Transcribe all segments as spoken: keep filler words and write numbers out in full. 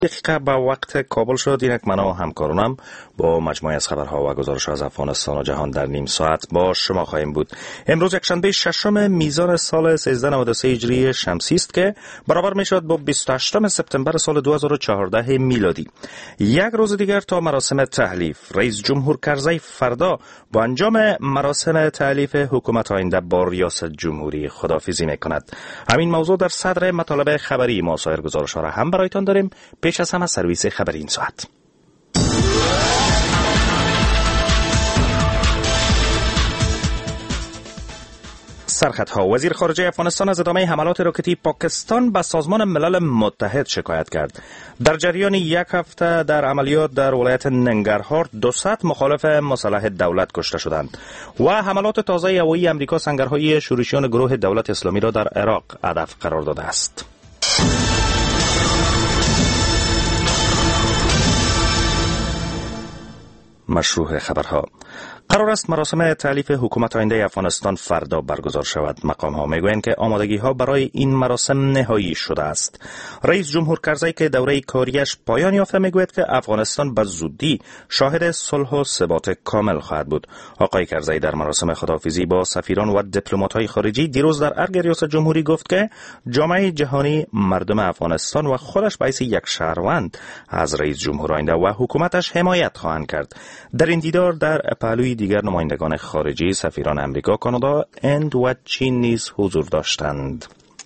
دقیقه به وقت کابل شد. اینک من و همکارانم با مجموعه از خبرها و گزارش‌ها از افغانستان و جهان در نیم ساعت با شما خواهیم بود. امروز یکشنبه ششم میزان سال سیزده نود و سه هجری شمسی است که برابر میشود با بیست و هشتم سپتامبر سال دو هزار و چهارده میلادی. یک روز دیگر تا مراسم تحلیف رئیس جمهور کرزی فردا با انجام مراسم تحلیف حکومت آینده با ریاست جمهوری خداحافظی میکند. همین موضوع در صدر مطالب خبری ما. سایر گزارش‌ها را هم برایتان داریم. پیش از همه سرویس خبری این ساعت. سرخطها. وزیر خارجه افغانستان از ادامه حملات راکتی پاکستان به سازمان ملل متحد شکایت کرد. در جریان یک هفته در عملیات در ولایت ننگرهار دوصد مخالف مسلح دولت کشته شدند و حملات تازه هوایی امریکا سنگرهای شورشیان گروه دولت اسلامی را در عراق هدف قرار داده است. مشروع خبرها. قرار است مراسم تألیف حکومت آینده افغانستان فردا برگزار شود. مقام ها میگویند که آمادگی ها برای این مراسم نهایی شده است. رئیس جمهور کرزی که دوره کاریش پایان یافته میگوید که افغانستان به زودی شاهد صلح و ثبات کامل خواهد بود. آقای کرزی در مراسم خداحافظی با سفیران و دیپلمات های خارجی دیروز در ارگ ریاست جمهوری گفت که جامعه جهانی مردم افغانستان و خودش به حیث یک شهروند از رئیس جمهور آینده و حکومتش حمایت خواهند کرد. در این دیدار در پهلوی دیگر نمایندگان خارجی، سفیران امریکا، کانادا، هند و چین نیز حضور داشتند.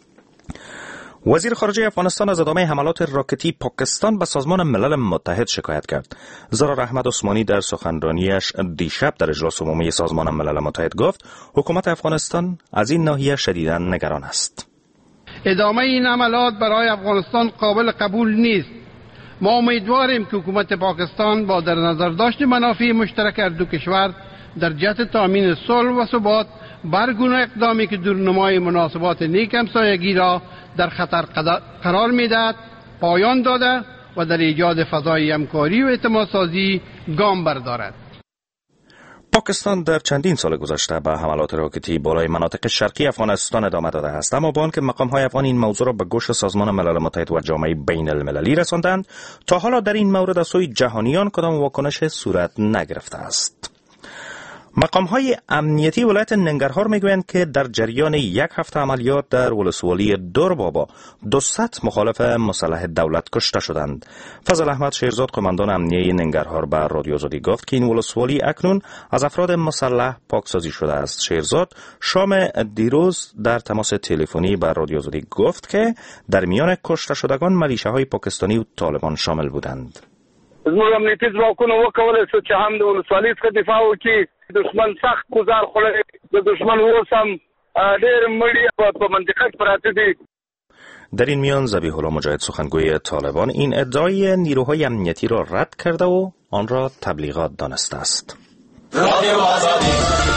وزیر خارجه افغانستان از ادامه حملات راکتی پاکستان به سازمان ملل متحد شکایت کرد. زرار احمد عثمانی در سخنرانیش دیشب در اجلاس عمومی سازمان ملل متحد گفت حکومت افغانستان از این ناحیه شدیداً نگران است. ادامه این حملات برای افغانستان قابل قبول نیست. ما امیدواریم که حکومت پاکستان با در نظر داشت منافع مشترک هر دو کشور در جهت تامین صلح و ثبات بر گونه اقدامی که دورنمای مناسبات نیک همسایگی را در خطر قرار میدهد پایان داده و در ایجاد فضای همکاری و اعتماد سازی گام بردارد. پاکستان در چندین سال گذشته به حملات راکتی بالای مناطق شرقی افغانستان ادامه داده است، اما با آنکه مقام‌های افغان این موضوع را به گوش سازمان ملل متحد و جامعه بین المللی رساندند، تا حالا در این مورد از سوی جهانیان کدام واکنش صورت نگرفته است. مقام‌های امنیتی ولایت ننگرهار میگویند که در جریان یک هفته عملیات در ولسوالی دوربابا دوصد مخالف مسلح دولت کشته شدند. فضل احمد شیرزاد قماندان امنیه ننگرهار به رادیو آزادی گفت که این ولسوالی اکنون از افراد مسلح پاکسازی شده است. شیرزاد شام دیروز در تماس تلفنی به رادیو آزادی گفت که در میان کشته شدگان ملیشه‌های پاکستانی و طالبان شامل بودند. زموږ امنیتي ځواکونو وکولای شو چې هم د ولسوالۍ څخه دفاع وکړي. دشمن سخت گزار خوړی، د دشمن اوس هم ډېر مړي په منطقه کې پراته دي. در این میان ذبیح الله مجاهد سخنگوی طالبان این ادعای نیروهای امنیتی را رد کرده و آن را تبلیغات دانسته است. رادیو آزادی.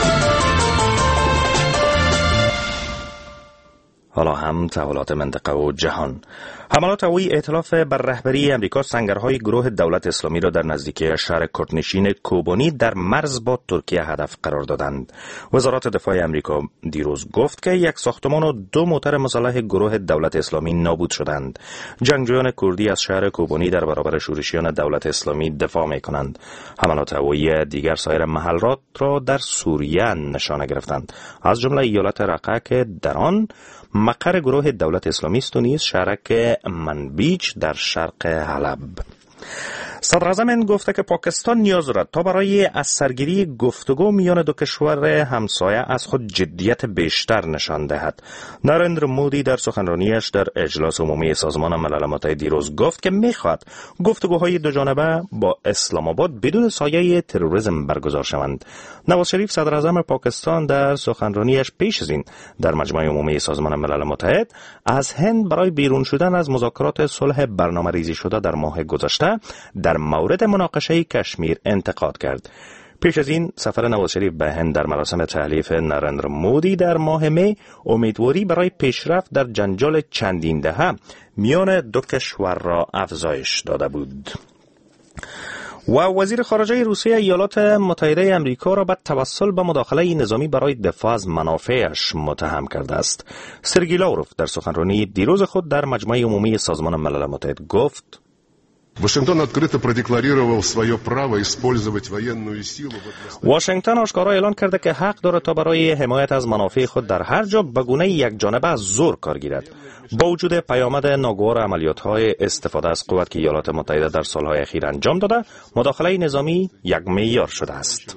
حالا هم تحولات منطقه و جهان. حملات هوایی ائتلاف بر رهبری امریکا سنگرهای گروه دولت اسلامی را در نزدیکی شهر کردنشین کوبانی در مرز با ترکیه هدف قرار دادند. وزارت دفاع امریکا دیروز گفت که یک ساختمان و دو موتر مسلح گروه دولت اسلامی نابود شدند. جنگجویان کردی از شهر کوبانی در برابر شورشیان دولت اسلامی دفاع می کنند. حملات هوایی دیگر سایر محلات را در سوریه نشانه گرفتند، از جمله ایالت رقه که در آن مقر گروه دولت اسلامی است و نیز شهرک منبیج در شرق حلب. صدر اعظم گفته که پاکستان نیاز دارد تا برای از سرگیری گفتگو میان دو کشور همسایه از خود جدیت بیشتر نشان دهد. نریندر مودی در سخنرانیش در اجلاس عمومی سازمان ملل متحد دیروز گفت که میخواهد گفتگوهای دو جانبه با اسلام آباد بدون سایه تروریسم برگزار شوند. نواز شریف صدر اعظم پاکستان در سخنرانیش پیش از این در مجمع عمومی سازمان ملل متحد از هند برای بیرون شدن از مذاکرات صلح برنامه‌ریزی شده در ماه گذشته در مورد مناقشه کشمیر انتقاد کرد. پیش از این سفر نواز شریف به هند در مراسم تحلیف نریندر مودی در ماه می امیدواری برای پیشرفت در جنجال چندین دهه میان دو کشور را افزایش داده بود. و وزیر خارجه روسیه ایالات متحده امریکا را به توسل به مداخله نظامی برای دفاع از منافعش متهم کرده است. سرگی لاوروف در سخنرانی دیروز خود در مجمع عمومی سازمان ملل متحد گفت: Вашингтон открыто продекларировал свое право использовать военную силу. واشنگتن آشکارا اعلان کرده که حق دارد تا برای حمایت از منافع خود در هر جا به گونه یکجانبه از زور کار گیرد. با وجود پیامد ناگوار عملیات‌های استفاده از قوت که ایالات متحده در سال‌های اخیر انجام داده، مداخله نظامی یک معیار شده است.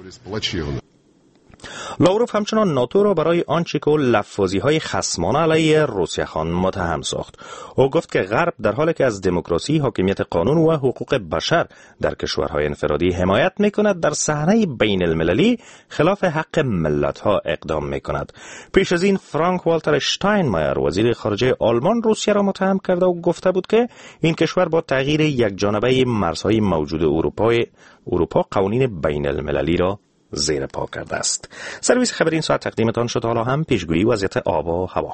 لاوروف همچنان ناتو را برای آنچه که لفاظی‌های خصمانه علیه روسیه خان متهم ساخت. او گفت که غرب در حالی که از دموکراسی، حاکمیت قانون و حقوق بشر در کشورهای انفرادی حمایت می‌کند، در صحنه بین المللی خلاف حق ملت‌ها اقدام می‌کند. پیش از این فرانک والتر شتاینمایر وزیر خارجه آلمان روسیه را متهم کرده و گفته بود که این کشور با تغییر یکجانبه مرزهای موجود اروپا اروپا قوانین بین المللی را زیر پا کرده است. سرویس خبری این ساعت تقدیمتان شد. حالا هم پیشگویی وضعیت آب و هوا.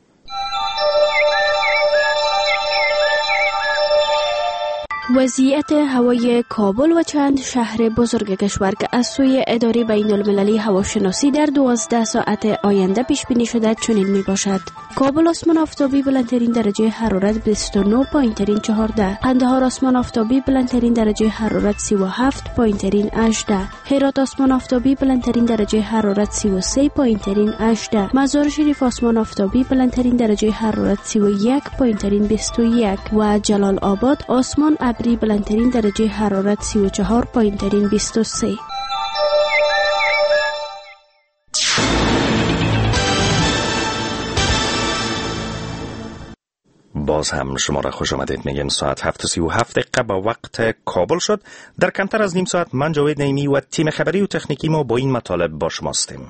وضعیت هوای کابل و چند شهر بزرگ کشور که از سوی اداره بین المللی هواشناسی در دوازده ساعت آینده پیش بینی شده چنین می باشد: کابل آسمان آفتابی بلندترین درجه حرارت بیست و نه، پایینترین چهارده. قندهار آسمان آفتابی بلندترین درجه حرارت سی و هفت، پایینترین هجده. هرات آسمان آفتابی بلندترین درجه حرارت سی و سه، پایینترین هجده. مزار شریف آسمان آفتابی بلندترین درجه حرارت سی و یک، پایینترین بیست و یک و جلال آباد آسمان ابری بلندترین درجه حرارت سی و چهار، پایینترین بیست و سه. باز هم شما را خوش آمدید میگم. ساعت هفت و سی و هفت دقیقه با وقت کابل شد. در کمتر از نیم ساعت من جاوید نعیمی و تیم خبری و تکنیکی ما با این مطالب با شماستیم.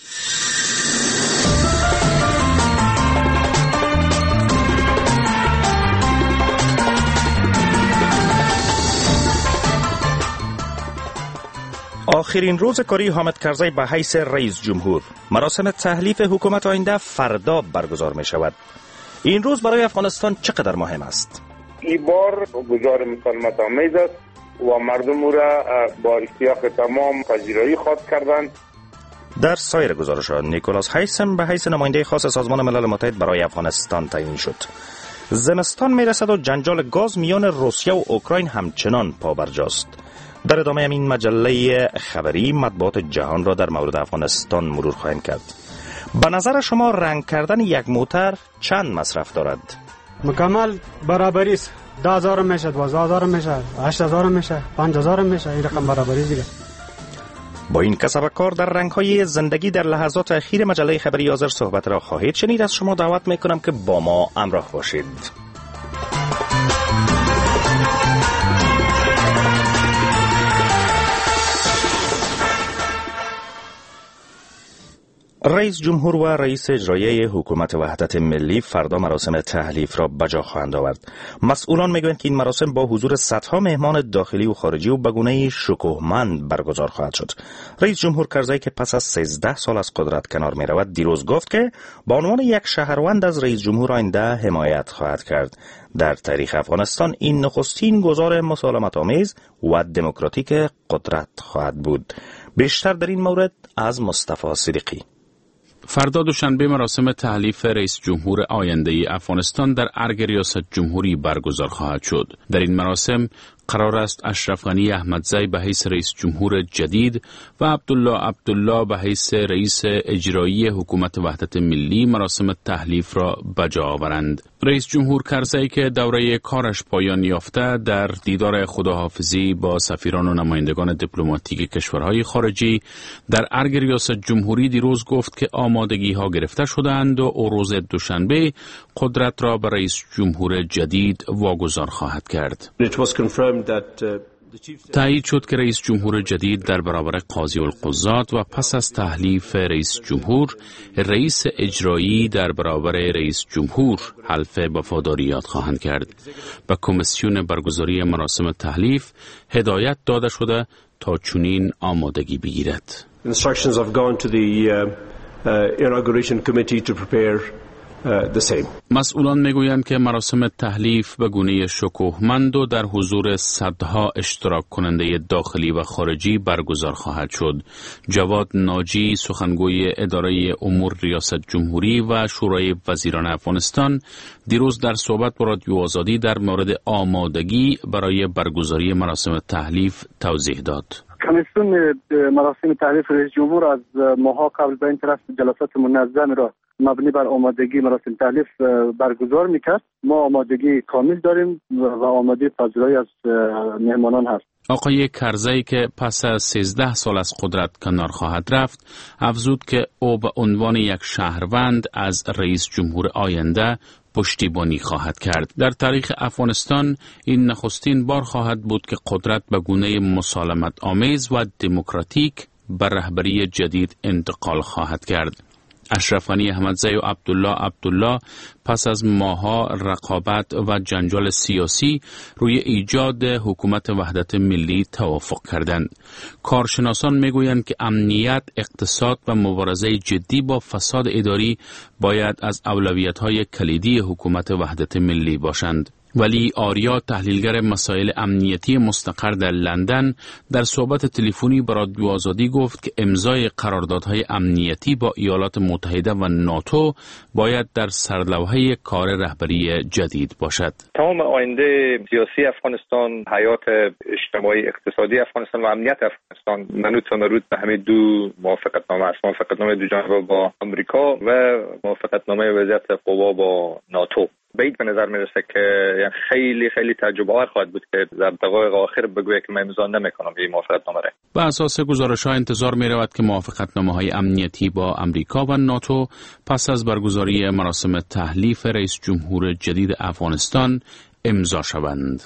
آخرین روز کاری حامد کرزی به حیث رئیس جمهور. مراسم تحلیف حکومت آینده فردا برگزار می شود. این روز برای افغانستان چقدر مهم است؟ این بار گزار مسالمت آمیز است و مردم را با اشتیاق تمام پذیرایی خواهد کردند. در سایر گزارش‌ها نیکولاس هایسم به حیث نماینده خاص سازمان ملل متحد برای افغانستان تعیین شد. زمستان میرسد و جنجال گاز میان روسیه و اوکراین همچنان پابرجاست. در ادامه این مجله خبری مطبوعات جهان را در مورد افغانستان مرور خواهیم کرد. به نظر شما رنگ کردن یک موتر چند مصرف دارد؟ مکمل برابری است. ده هزار میشه، دوازده هزار میشه، هشت هزار میشه، پنج هزار میشه. این رقم برابری دیگه. با این کسب کار در رنگ‌های زندگی در لحظات اخیر مجله خبری حاضر صحبت را خواهید شنید. از شما دعوت میکنم که با ما همراه باشید. رئیس جمهور و رئیس اجرایی حکومت وحدت ملی فردا مراسم تحلیف را بجا خواهند آورد. مسئولان میگویند که این مراسم با حضور صدها مهمان داخلی و خارجی و به گونه شکوهمند برگزار خواهد شد. رئیس جمهور کرزی که پس از سیزده سال از قدرت کنار می رود دیروز گفت که به عنوان یک شهروند از رئیس جمهور آینده حمایت خواهد کرد. در تاریخ افغانستان این نخستین گزار مسالمت آمیز و دموکراتیک قدرت خواهد بود. بیشتر در این مورد از مصطفی صدیقی. فردا دوشنبه مراسم تحلیف رئیس جمهور آینده ای افغانستان در ارگ ریاست جمهوری برگزار خواهد شد. در این مراسم قرار است اشرف غنی احمدزی به حیث رئیس جمهور جدید و عبدالله عبدالله به حیث رئیس اجرایی حکومت وحدت ملی مراسم تحلیف را بجا آورند. رئیس جمهور کرزی که دوره کارش پایان یافته در دیدار خداحافظی با سفیران و نمایندگان دیپلماتیک کشورهای خارجی در ارگ ریاست جمهوری دیروز گفت که آمادگی ها گرفته شدند و او روز دوشنبه قدرت را به رئیس جمهور جدید واگذار خواهد کرد. تایید شد که رئیس جمهور جدید در برابر قاضی القضات و پس از تحلیف رئیس جمهور رئیس اجرایی در برابر رئیس جمهور حلف وفاداریات خواهند کرد. به کمیسیون برگزاری مراسم تحلیف هدایت داده شده تا چنین آمادگی بگیرد. Instructions have gone to the uh, uh, inauguration committee to prepare the same. مسئولان میگویند که مراسم تحلیف به گونه شکوهمند و در حضور صدها اشتراک کننده داخلی و خارجی برگزار خواهد شد. جواد ناجی، سخنگوی اداره امور ریاست جمهوری و شورای وزیران افغانستان، دیروز در صحبت با رادیو آزادی در مورد آمادگی برای برگزاری مراسم تحلیف توضیح داد. کمیسیون مراسم تحلیف رئیس جمهور از ماها قبل به این طرف جلسات منظم را مبنی بر آمادگی مراسم تحلیف برگزار میکرد. ما آمادگی کامل داریم و آماده پذیرایی از مهمانان هست. آقای کرزی که پس از سیزده سال از قدرت کنار خواهد رفت، افزود که او به عنوان یک شهروند از رئیس جمهور آینده پشتیبانی خواهد کرد. در تاریخ افغانستان این نخستین بار خواهد بود که قدرت به گونه مسالمت آمیز و دموکراتیک به رهبری جدید انتقال خواهد کرد. اشرف غنی احمدزی و عبدالله عبدالله پس از ماها رقابت و جنجال سیاسی روی ایجاد حکومت وحدت ملی توافق کردند. کارشناسان میگویند که امنیت، اقتصاد و مبارزه جدی با فساد اداری باید از اولویت‌های کلیدی حکومت وحدت ملی باشند. ولی آریا، تحلیلگر مسائل امنیتی مستقر در لندن، در صحبت تلفنی با رادیو آزادی گفت که امضای قراردادهای امنیتی با ایالات متحده و ناتو باید در سرلوحه کار رهبری جدید باشد. تمام آینده سیاسی افغانستان، حیات اجتماعی اقتصادی افغانستان و امنیت افغانستان منوط و مربوط به همه دو موافقتنامه است. موافقتنامه دو جانبه با آمریکا و موافقتنامه وضعیت قوا با ناتو. بعید به نظر میرسه که خیلی خیلی تعجب آور خواهد بود که در دقایق آخر بگوید که من امضا نمیکنم این موافقتنامه را. بر اساس گزارش‌ها انتظار می‌رود که موافقتنامه‌های امنیتی با آمریکا و ناتو پس از برگزاری مراسم تحلیف رئیس جمهور جدید افغانستان امضا شوند.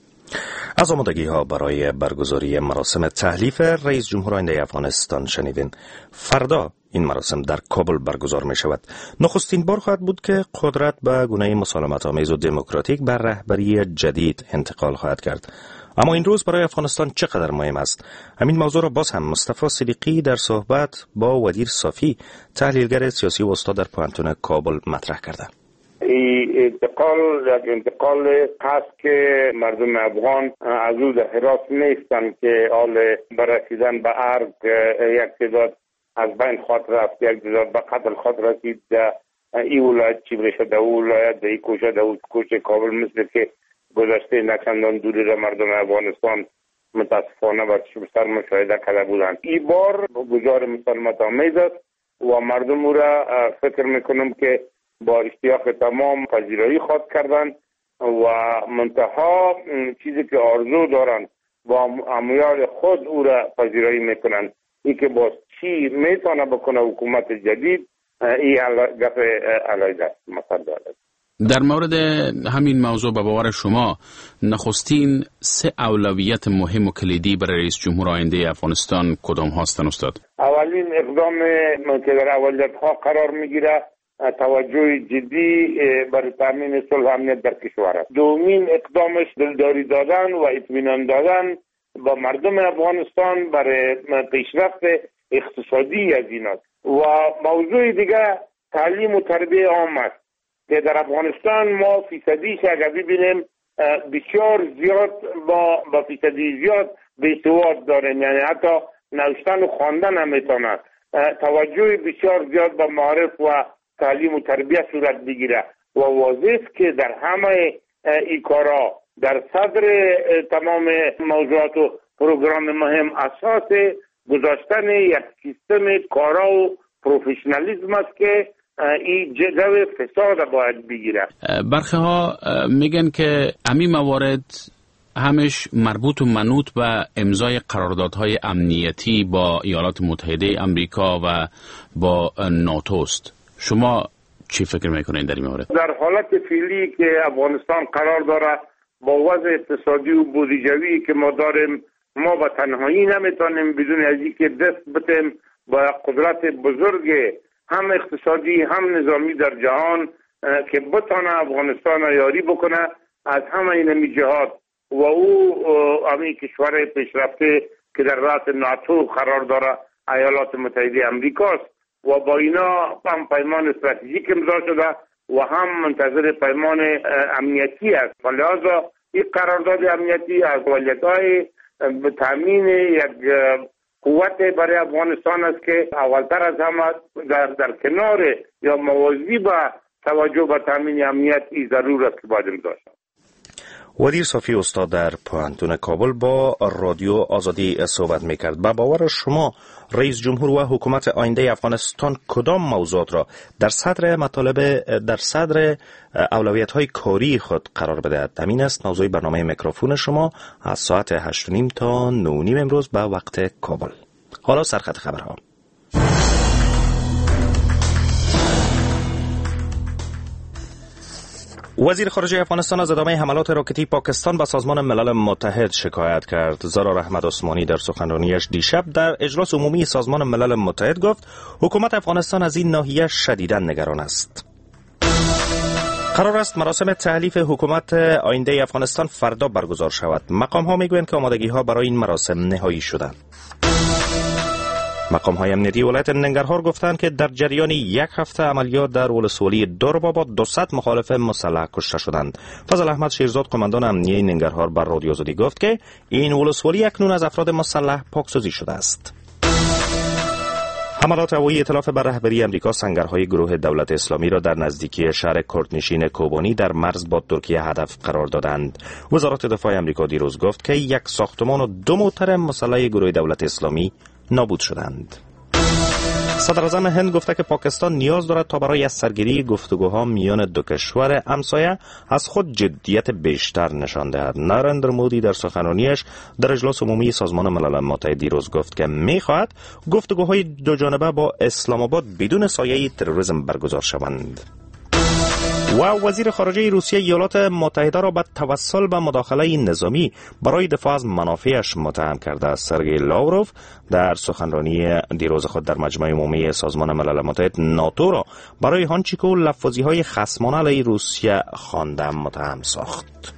از آمادگی ها برای برگزاری مراسم تحلیف رئیس جمهور آینده افغانستان شنیدین. فردا این مراسم در کابل برگزار می شود. نخستین بار خواهد بود که قدرت به گونه مسالمت آمیز و دموکراتیک بر رهبری جدید انتقال خواهد کرد. اما این روز برای افغانستان چقدر مهم است؟ همین موضوع را باز هم مصطفی صدیقی در صحبت با ودیر صافی، تحلیلگر سیاسی و استاد در پوهنتون کابل مطرح کرده. انتقال یک انتقال هست که مردم افغان از او در حراس نیستند که حال برسیدن به ارگ یک تعداد از بین خواهد رفت، یک تعداد به قتل خواهد رسید. این ولایت چی بشه در اون ولایت، در این کوچه در اون کوچه کابل، مثل که گذشته نچندان دوری را مردم افغانستان متاسفانه بر سر مشاهده کرده بودند. این بار گزار مسالمت آمیز است و مردم او را فکر میکنم که با اشتیاق تمام پذیرایی خواهد کردن و منتها چیزی که آرزو دارن با امیال خود او را پذیرایی میکنن. ای که با چی میتونه بکنه حکومت جدید، این گپ علیحده است. مثلا در مورد همین موضوع به باور شما نخستین سه اولویت مهم و کلیدی برای رئیس جمهور آینده افغانستان کدام هستند استاد؟ اولین اقدام که در اولویت ها قرار میگیره توجه جدی برای تامین صلح و امنیت در کشور است. دومین اقدامش دلداری دادن و اطمینان دادن با مردم افغانستان برای پیشرفت اقتصادی از این است. و موضوع دیگه تعلیم و تربیت عام است که در افغانستان ما فیصدیش اگر ببینیم بسیار زیاد با با فیصدی زیاد بی‌سواد داریم، یعنی حتی نوشتن و خواندن هم میتونه. توجه بسیار زیاد به معارف و تعلیم و تربیت صورت بگیره و واضح است که در همه این کارا در صدر تمام موضوعات و پروگرام مهم اساس گذاشتن یک سیستم کارا و پروفشنالیسم است که این جدول فساد باید بگیره. برخی ها میگن که همین موارد همش مربوط و منوط به امضای قراردادهای امنیتی با ایالات متحده آمریکا و با ناتو است. شما چی فکر میکنین در این مورد؟ در حالت فعلی که افغانستان قرار داره با وضع اقتصادی و بودجویی که ما داریم، ما با تنهایی نمیتونیم بدون از اینکه دست بتیم با قدرت بزرگ هم اقتصادی هم نظامی در جهان که بتونه افغانستان را یاری بکنه از همه این جهات و او همین کشور پیشرفته که در رأس ناتو قرار داره ایالات متحده آمریکا است و با اینا هم پیمان استراتژیک امضا شده و هم منتظر پیمان امنیتی است. لذا این قرارداد امنیتی از اولویت‌های به تامین یک قوت برای افغانستان است که اولتر از همه در, در کنار یا موازی با توجه به تامین امنیت این ضرور است که باید داشت. ودیر صافی استاد در پوهنتون کابل با رادیو آزادی صحبت میکرد. با باور شما رئیس جمهور و حکومت آینده افغانستان کدام موضوعات را در صدر مطالب در صدر اولویت‌های کاری خود قرار بدهد؟ همین است موضوع برنامه میکروفون شما از ساعت هشت و نیم تا نه و نیم امروز به وقت کابل. حالا سرخط خبرها. وزیر خارجه افغانستان از ادامه حملات راکتی پاکستان به سازمان ملل متحد شکایت کرد. زرار احمد عثمانی در سخنرانیش دیشب در اجلاس عمومی سازمان ملل متحد گفت حکومت افغانستان از این ناحیه شدیداً نگران است. قرار است مراسم تحلیف حکومت آینده افغانستان فردا برگزار شود. مقام ها میگویند که آمادگی ها برای این مراسم نهایی شده. مقام های امنیتی ولایت ننگرهار گفتند که در جریان یک هفته عملیات در ولسوالی دوربابا دویست مخالف مسلح کشته شدند. فضل احمد شیرزاد قماندان امنیه ننگرهار بر رادیو آزادی گفت که این ولسوالی اکنون از افراد مسلح پاکسازی شده است. حملات هوایی ائتلاف بر رهبری امریکا سنگرهای گروه دولت اسلامی را در نزدیکی شهر کردنشین کوبانی در مرز با ترکیه هدف قرار دادند. وزارت دفاع امریکا دیروز گفت که یک ساختمان و دو موتر مسلح گروه دولت اسلامی نابود شدند. صدر اعظم هند گفته که پاکستان نیاز دارد تا برای از سرگیری گفتگوها میان دو کشور همسایه از خود جدیت بیشتر نشان دهد. نریندر مودی در سخنرانیش در اجلاس عمومی سازمان ملل متحد دیروز گفت که می‌خواهد گفتگوهای دو جانبه با اسلام آباد بدون سایه تروریسم برگزار شوند. و وزیر خارجه روسیه ایالات متحده را به توسل به مداخله نظامی برای دفاع از منافعش متهم کرده است. سرگئی لاوروف در سخنرانی دیروز خود در مجمع عمومی سازمان ملل متحد ناتو را برای آنچه که لفظی‌های خصمانه علیه روسیه خوانده متهم ساخت.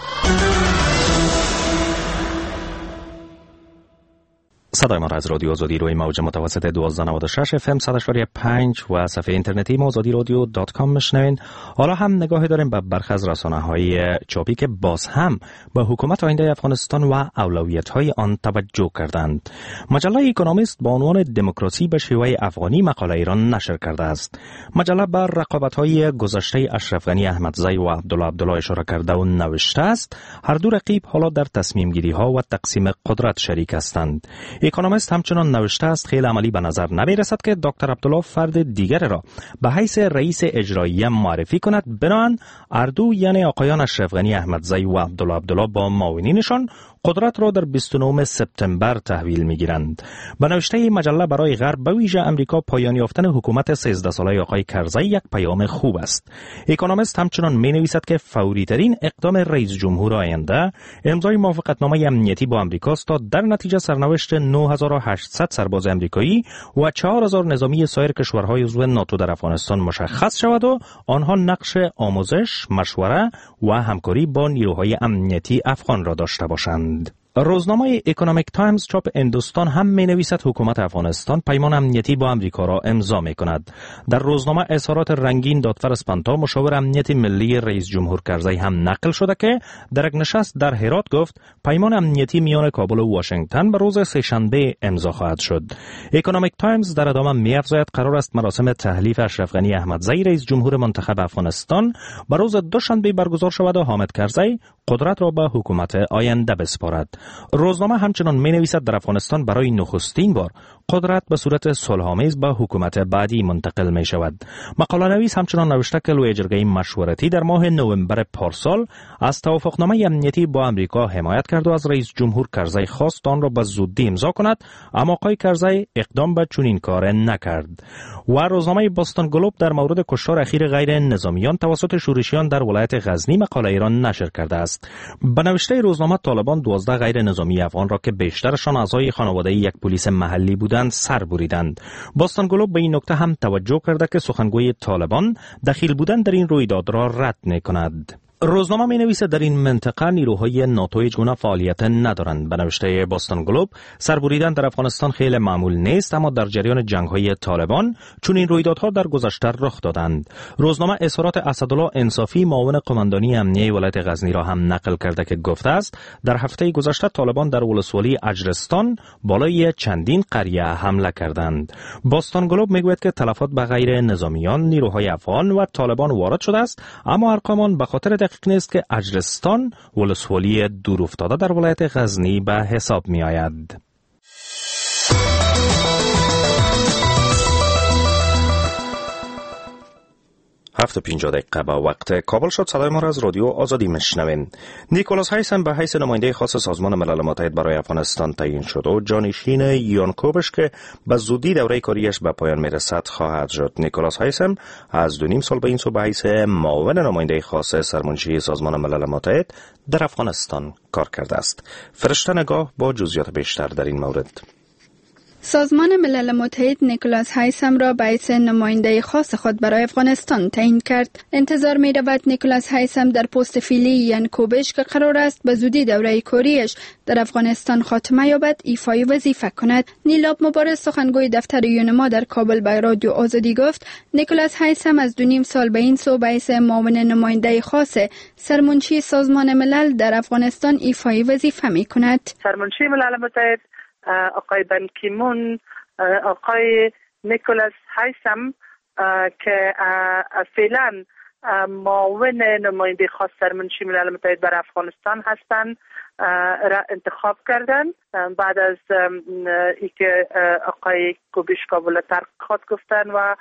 صدای ما را از رادیو آزادی روی موج متوسط دویست و نود و شش اف ام صد و شش ممیز پنج و صفحه اینترنتی ما آزادی رادیو دات کام میشنوین. حالا هم نگاهی داریم به برخی از رسانه‌های چاپی که باز هم به حکومت آینده افغانستان و اولویت‌های آن توجه کردند. مجله اکونومیست با عنوان دموکراسی به شیوه افغانی مقاله ایران نشر کرده است. مجله بر رقابت‌های گذشته اشرف غنی احمدزی و عبدالله عبدالله اشاره کرده و نوشته است هر دو رقیب حالا در تصمیم گیری ها و تقسیم قدرت شریک هستند. اکونومیست همچنان نوشته است خیلی عملی به نظر نمی رسد که دکتر عبدالله فرد دیگر را به حیث رئیس اجرایی معرفی کند. بنابراین اردو یعنی آقایان اشرف غنی احمدزی و عبدالله عبدالله با معاونینشان قدرت را در بیست و نهم سپتامبر تحویل میگیرند. به نوشته مجله برای غرب به ویژه امریکا پایان یافتن حکومت سیزده ساله آقای کرزی یک پیام خوب است. اکونومیست همچنان می نویسد که فوری ترین اقدام رئیس جمهور آینده امضای موافقتنامه امنیتی با امریکا است تا در نتیجه سرنوشت نه هزار و هشتصد سرباز امریکایی و چهار هزار نظامی سایر کشورهای عضو ناتو در افغانستان مشخص شود و آنها نقش آموزش، مشوره و همکاری با نیروهای امنیتی افغان را داشته باشند. روزنامه اکونومیک تایمز چاپ هندوستان هم می نویسد حکومت افغانستان پیمان امنیتی با امریکا را امضا می کند. در روزنامه اظهارات رنگین دادفر اسپانتا مشاور امنیت ملی رئیس جمهور کرزی هم نقل شده که در یک نشست در هرات گفت پیمان امنیتی میان کابل و واشنگتن به روز سه‌شنبه امضا خواهد شد. اکونومیک تایمز در ادامه می افزاید قرار است مراسم تحلیف اشرف غنی احمدزی رئیس جمهور منتخب افغانستان به روز دوشنبه برگزار شود و حامد کرزی قدرت را به حکومت آینده بسپارد. روزنامه همچنان می نویسد در افغانستان برای نخستین بار قدرت به صورت صلح‌آمیز به حکومت بعدی منتقل می شود. مقاله نویس همچنان نوشته که لوی جرگه مشورتی در ماه نوامبر پارسال از توافقنامه امنیتی با امریکا حمایت کرد و از رئیس جمهور کرزی خواست آن را به زودی امضا کند، اما آقای کرزی اقدام به چنین کار نکرد. و روزنامه باستون گلوب در مورد کشتار اخیر غیر نظامیان توسط شورشیان در ولایت غزنی مقاله ایران نشر کرده است. به نوشته روزنامه طالبان دوازده غیر نظامی افغان را که بیشترشان اعضای خانواده یک پلیس محلی بودند سر بریدند. باستون گلوب به این نکته هم توجه کرده که سخنگوی طالبان دخیل بودن در این رویداد را رد می‌کند. روزنامه می نویسد در این منطقه نیروهای ناتو هیچ گونه فعالیت ندارند. به نوشته باستون گلوب، سربریدن در افغانستان خیلی معمول نیست، اما در جریان جنگ‌های طالبان چون این رویدادها در گذشته رخ دادند. روزنامه اظهارات اسدالله انصافی معاون قماندانی امنیه ولایت غزنی را هم نقل کرده که گفته است در هفته گذشته طالبان در ولسوالی اجرستان بالای چندین قریه حمله کردند. باستون گلوب میگوید که تلفات به غیر نظامیان، نیروهای افغان و طالبان وارد شده است، اما ارقامان به خاطر دقیق نیست که اجرستان ولسوالی دور افتاده در ولایت غزنی به حساب می آید. هفت و پنجاه دقیقه با وقت کابل شد. صدای ما را از رادیو آزادی میشنوین. نیکولاس هایسم به حیث نماینده خاص سازمان ملل متحد برای افغانستان تعیین شد و جانشین یان کوبش که به زودی دوره کاریش به پایان میرسد خواهد شد. نیکولاس هایسم از دو نیم سال به این سو به حیث معاون نماینده خاص سرمنشی سازمان ملل متحد در افغانستان کار کرده است. فرشته نگاه با جزئیات بیشتر در این مورد. سازمان ملل متحد نیکولاس هایسم را به حیث نماینده خاص خود برای افغانستان تعیین کرد. انتظار می رود نیکولاس هایسم در پست فعلی یان کوبش که قرار است به زودی دوره کاریش در افغانستان خاتمه یابد ایفای وظیفه کند. نیلاب مبارز سخنگوی دفتر یونما در کابل به رادیو آزادی گفت نیکولاس هایسم از دو نیم سال به این سو به حیث معاون نماینده خاص سرمنشی سازمان ملل در افغانستان ایفای وظیفه می کند. سرمنشی ملل متحد آقای بن کی مون، آقای نیکولاس هایسم که فعلا معاون نماینده خاص سرمنشی ملل متحد برای افغانستان هستند را انتخاب کردن بعد از اینکه آقای کوبش کابل ترک خود گفتن و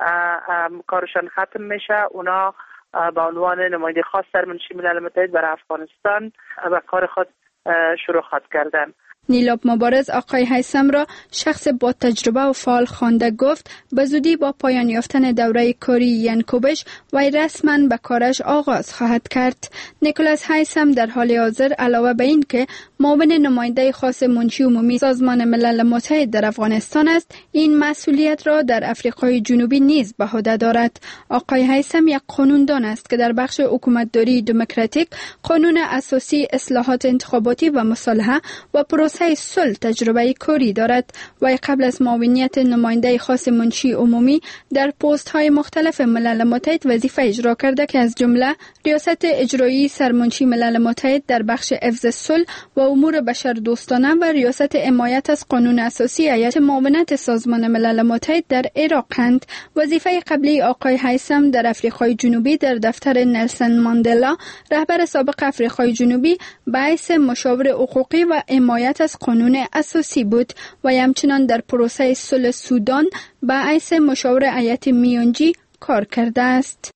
کارشان ختم میشه، اونا به عنوان نماینده خاص سرمنشی ملل متحد برای افغانستان و کار خود شروع خواهد کردن. نیلاب مبارز آقای هایسم را شخص با تجربه و فعال خوانده گفت به زودی با پایان یافتن دوره کاری یان کوبش وی رسما به کارش آغاز خواهد کرد. نیکولاس هایسم در حال حاضر علاوه به این که معاون نماینده خاص منشی عمومی سازمان ملل متحد در افغانستان است، این مسئولیت را در افریقای جنوبی نیز به عهده دارد. آقای هایسم یک قانوندان است که در بخش حکومتداری دموکراتیک، قانون اساسی، اصلاحات انتخاباتی و مصالحه و پروسه صلح تجربه کاری دارد. و قبل از معاونیت نماینده خاص منشی عمومی در پست های مختلف ملل متحد وظیفه اجرا کرده که از جمله ریاست اجرایی سرمنشی ملل متحد در بخش حفظ صلح و امور بشر دوستانه و ریاست حمایت از قانون اساسی هیئت معاونت سازمان ملل متحد در عراقند. وظیفه قبلی آقای هایسم در افریقای جنوبی در دفتر نلسون ماندلا، رهبر سابق افریقای جنوبی، به حیث مشاور حقوقی و حمایت از قانون اساسی بود و همچنان در پروسه صلح سودان به حیث مشاور هیئت میانجی کار کرده است.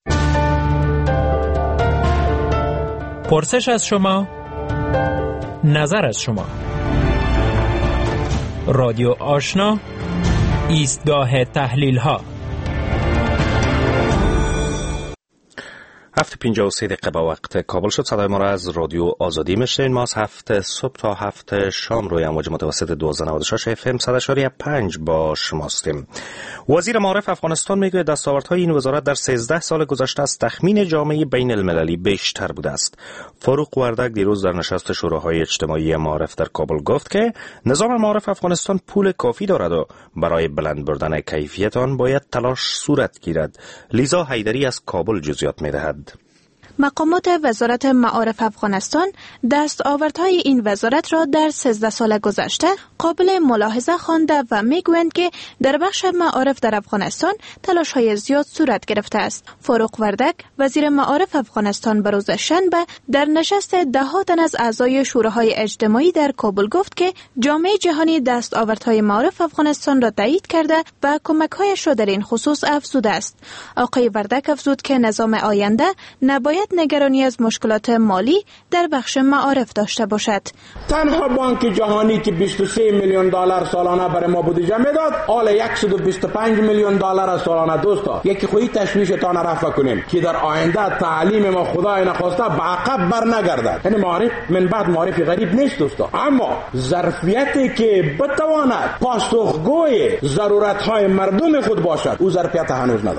پرسش از شما، نظر از شما. رادیو آشنا، ایستگاه تحلیل ها. هفت پنجاه و سه دقیقه با وقت کابل شد. صدای ما را از رادیو آزادی میشنوید. ما از هفت صبح تا هفت شام روی امواج متوسط دوازده نود و شش اف ام صد و پنج با شماستیم. وزیر معارف افغانستان میگوید دستاوردهای این وزارت در سیزده سال گذشته از تخمین جامعه بین المللی بیشتر بوده است. فاروق وردک دیروز در نشست شوراهای اجتماعی معارف در کابل گفت که نظام معارف افغانستان پول کافی دارد و برای بلند بردن کیفیت آن باید تلاش صورت گیرد. لیزا حیدری از کابل جزئیات میدهد. مقامات وزارت معارف افغانستان دستاوردهای این وزارت را در سیزده سال گذشته قابل ملاحظه خوانده و میگویند که در بخش معارف در افغانستان تلاش‌های زیاد صورت گرفته است. فاروق وردک وزیر معارف افغانستان به روز شنبه در نشست ده ها تن از اعضای شوراهای اجتماعی در کابل گفت که جامعه جهانی دستاوردهای معارف افغانستان را تایید کرده و کمک‌هایش را در این خصوص افزوده است. آقای وردک افزود که نظام آینده نباید نگرانی از مشکلات مالی در بخش معارف داشته باشد. تنها بانک جهانی که بیست و سه میلیون دلار سالانه برای ما بودجه میداد، حالا صد و بیست و پنج میلیون دلار سالانه. دوستا یکی خودی تشویشتان رفع کنیم که در آینده تعلیم ما خدای نخواسته به عقب بر نگردد. یعنی معارف من بعد معارفی غریب نیست دوستا، اما ظرفیتی که بتواند پاسخگوی ضرورت های مردم خود باشد او ظرفیت هنوز ندارد.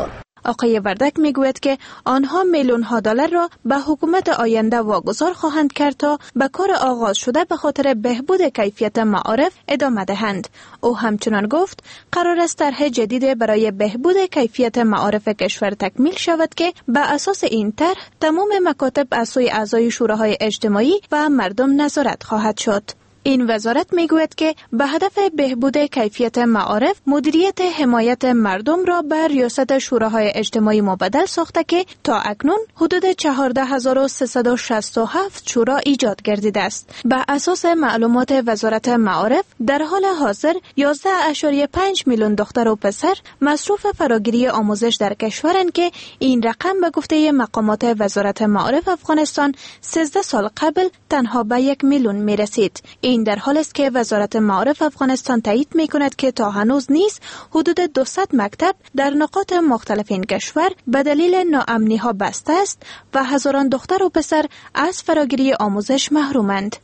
آقای وردک میگوید که آنها میلیون ها دلار را به حکومت آینده واگذار خواهند کرد تا به کار آغاز شده به خاطر بهبود کیفیت معارف ادامه دهند. او همچنان گفت قرار است طرح جدید برای بهبود کیفیت معارف کشور تکمیل شود که به اساس این طرح تمام مکاتب از سوی اعضای شوراهای اجتماعی و مردم نظارت خواهد شد. این وزارت میگوید که به هدف بهبود کیفیت معارف مدیریت حمایت مردم را بر ریاست شوراهای اجتماعی مبدل ساخته که تا اکنون حدود چهارده هزار و سیصد و شصت و هفت شورا ایجاد گردیده است. به اساس معلومات وزارت معارف در حال حاضر یازده ممیز پنج میلیون دختر و پسر مصروف فراگیری آموزش در کشورند که این رقم به گفته مقامات وزارت معارف افغانستان سیزده سال قبل تنها به یک میلیون می رسید. این در حال است که وزارت معارف افغانستان تایید می کند که تا هنوز نیز حدود دویست مکتب در نقاط مختلف این کشور به دلیل ناامنی ها بسته است و هزاران دختر و پسر از فراگیری آموزش محرومند.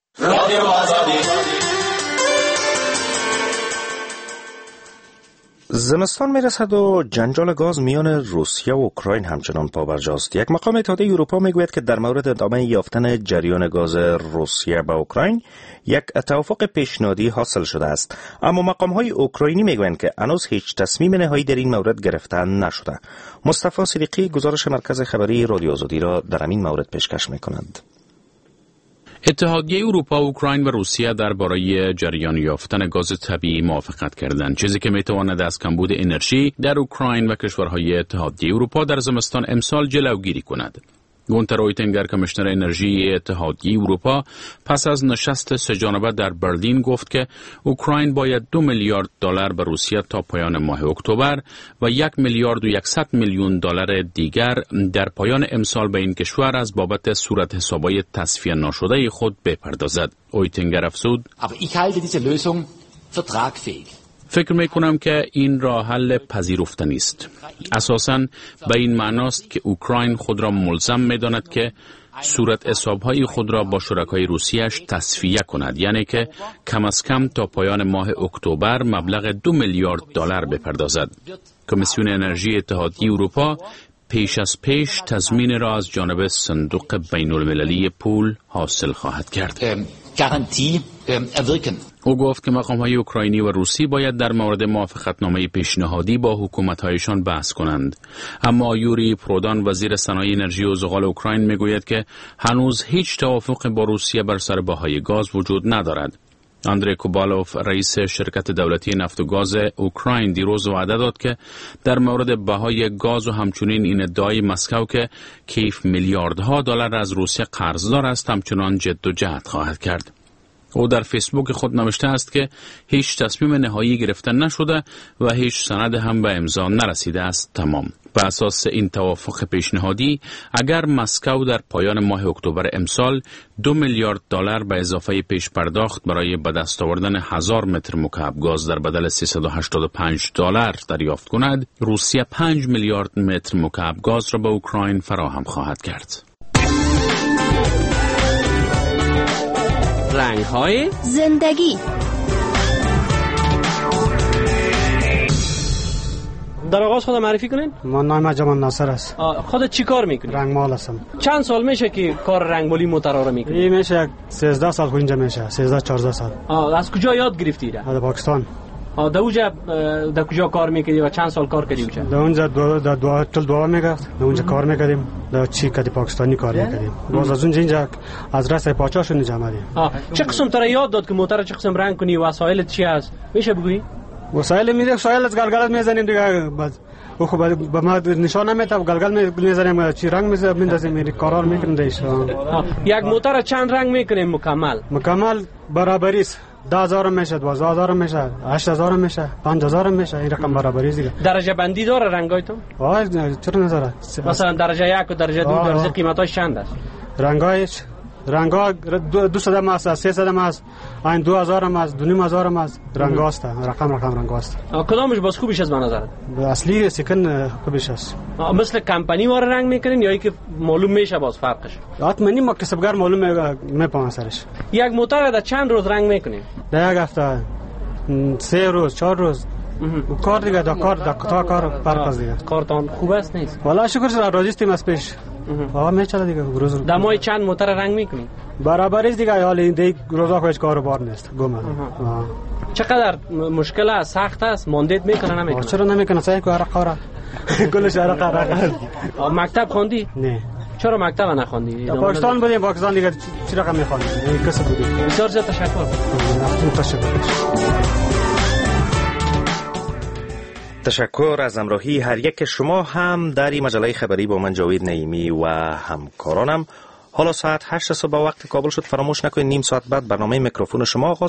زمستان میرسد و جنجال گاز میان روسیه و اوکراین همچنان پابرجاست. یک مقام اتحادیه اروپا میگوید که در مورد ادامه یافتن جریان گاز روسیه به اوکراین یک توافق پیشنهادی حاصل شده است، اما مقام‌های اوکراینی میگویند که هنوز هیچ تصمیم نهایی در این مورد گرفته نشده. مصطفی صدیقی گزارش مرکز خبری رادیو آزادی را در این مورد پیشکش میکند. اتحادیه اروپا، اوکراین و روسیه درباره جریان یافتن گاز طبیعی موافقت کردند، چیزی که میتواند از کمبود انرژی در اوکراین و کشورهای اتحادیه اروپا در زمستان امسال جلوگیری کند. گونتر اویتنگر، کمیشنر انرژی اتحادیه اروپا، پس از نشست سه‌جانبه در برلین گفت که اوکراین باید دو میلیارد دلار به روسیه تا پایان ماه اکتبر و یک میلیارد و صد میلیون دلار دیگر در پایان امسال به این کشور از بابت صورت حسابای تصفیه نشده خود بپردازد. اویتنگر افزود: فکر می کنم که این راه حل پذیرفتنی است. اساساً به این معناست که اوکراین خود را ملزم می داند که صورت حسابهای خود را با شرکای روسیه‌اش تصفیه کند، یعنی که کم از کم تا پایان ماه اکتبر مبلغ دو میلیارد دلار بپردازد. کمیسیون انرژی اتحادیه اروپا پیش از پیش تضمین را از جانب صندوق بین المللی پول حاصل خواهد کرد. او گفت که مقام‌های اوکراینی و روسی باید در مورد موافقتنامه پیشنهادی با حکومت‌هایشان بحث کنند. اما یوری پرودان، وزیر صنایع انرژی و زغال اوکراین، میگوید که هنوز هیچ توافق با روسیه بر سر بهای گاز وجود ندارد. اندری کوبالوف، رئیس شرکت دولتی نفت و گاز اوکراین، دیروز وعده داد که در مورد بهای گاز و همچنین این ادعای مسکو که کیف میلیاردها دلار از روسیه قرضدار است همچنان جد و جهد خواهد کرد. او در فیسبوک خود نوشته است که هیچ تصمیم نهایی گرفته نشده و هیچ سند هم به امضا نرسیده است. تمام. بر اساس این توافق پیشنهادی، اگر مسکو در پایان ماه اکتبر امسال دو میلیارد دلار به اضافه پیش پرداخت برای به دست آوردن هزار متر مکعب گاز در بدل سیصد و هشتاد و پنج دلار دریافت کند، روسیه پنج میلیارد متر مکعب گاز را به اوکراین فراهم خواهد کرد. رنگ‌های زندگی. در آغاز خود معرفی کنین؟ من نام جمال ناصر است. خودت چی کار میکنی؟ رنگمال هستم. چند سال میشه که کار رنگمالی مترا میکنی؟ این میشه سیزده سال اینجا میشه، سیزده چهارده سال. از کجا یاد گرفتی را؟ از پاکستان. آ در اونجا در کجا کار میکردی و چند سال کار کردی اونجا؟ در اونجا دو در دو تل دو میگفت. در اونجا کار میکردیم. در چی کدی پاکستانی کار میکردیم. باز از اونجا اینجا از راسته پاچاشون اینجا آمدیم. آ چه قسم تو یاد داد که موتور چه قسم رنگ کنی، وسایل چی است؟ میشه بگویی؟ وسایل میده، وسایل از گلگل میزنیم دیگه. باز او خب به ما نشانه میده، گلگل میزنیم، چی رنگ میزنیم، میندازیم، میری کارا میکنیم دیش. یک موتور چند رنگ میکنیم مکمل؟ مکمل برابری است. ده هزار میشه، دوازده هزار میشه، هشت هزار میشه، پنج هزار میشه. این رقم برابری است دیگه. درجه بندی داره رنگای تو؟ آه چرا نداره؟ مثلا درجه یک و درجه دو، درجه قیمتاش چند است؟ رنگایش رنگا دو صد هم است، سه صد هم است، این دو هزار هم است، دو نیم هزار هم است. رنگ است، رقم رقم رنگ است. کدامش باز خوبیش از به نظرت؟ اصلی سکن خوبیش است. مثل کمپانی واره رنگ میکنین یا اینکه معلوم میشه باز فرقش؟ حتما ما کسبگار معلوم میپونه سرش. یک موتور در چند روز رنگ میکنین؟ در یک هفته، سه روز، چهار روز، کار دیگه دا کار دا تا کار پرپس دیگه. کارتان خوب است نیست؟ والا شکر شد راضی هستیم از پیش. آها میچله دیگه روز روز. دمای چند موتر رنگ میکنی؟ برابر است دیگه حال این دیگه روزا هیچ کاروبار نیست. گم. چقدر مشکل است، سخت است، ماندید میکنه نمیکنه؟ چرا نمیکنه؟ سعی کار قاره. کلش عرق عرق. مکتب خوندی؟ نه. چرا مکتب نخوندی؟ پاکستان بودیم، پاکستان دیگه چی رقم میخوندیم؟ کسب بودیم. بسیار زیاد تشکر. تشکر. تشکر از همراهی هر یک شما هم در این مجله خبری با من جاوید نعیمی و همکارانم. حالا ساعت هشت صبح وقت کابل شد. فراموش نکنید نیم ساعت بعد برنامه میکروفون شما آغاز